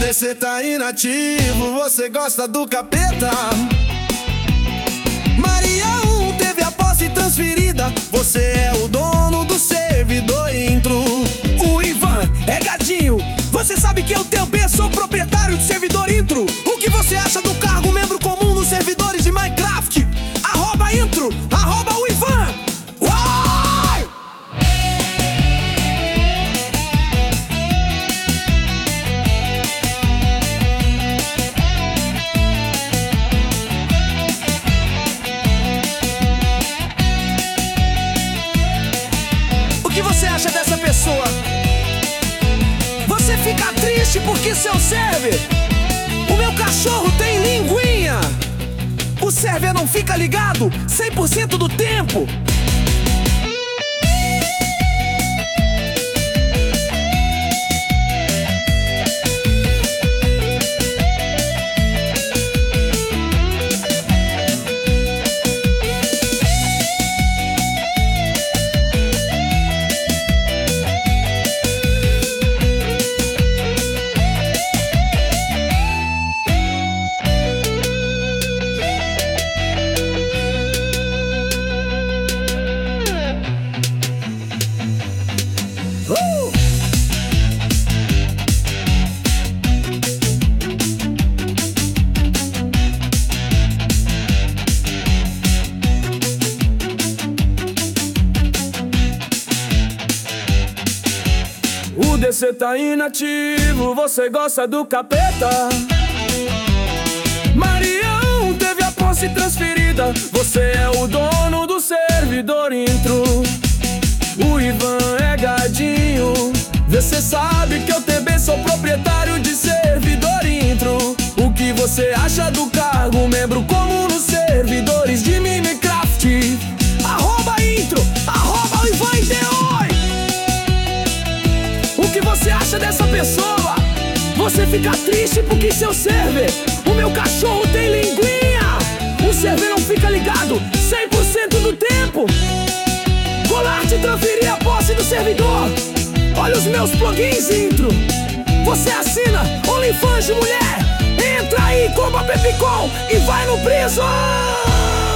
DC tá inativo, você gosta do capeta. Maria 1 teve a posse transferida, você é o dono do servidor intro. O Ivan é gadinho, você sabe que eu também sou proprietário do servidor intro. O que você acha do cargo membro comum nos servidores de Minecraft? @intro, @o Ivan. Uai! O que você acha dessa pessoa? Você fica triste porque seu server, o meu cachorro tem linguinha. O server não fica ligado 100% do tempo. O DC tá inativo, você gosta do capeta. Maria 1 teve a posse transferida, você é o dono do servidor intro. O Ivan é gadinho, você sabe que eu também sou proprietário de servidor intro. O que você acha do cargo membro comum nos servidores de Minecraft? @intro, @o Ivan Ideoi. O que você acha dessa pessoa? Você fica triste porque seu server, o meu cachorro tem linguinha. O server não fica ligado 100% do tempo. Golart transferir a posse do servidor. Olha os meus plugins intro. Você assina OnlyFans de mulher. Entra aí, compra Pepicon e vai no preso.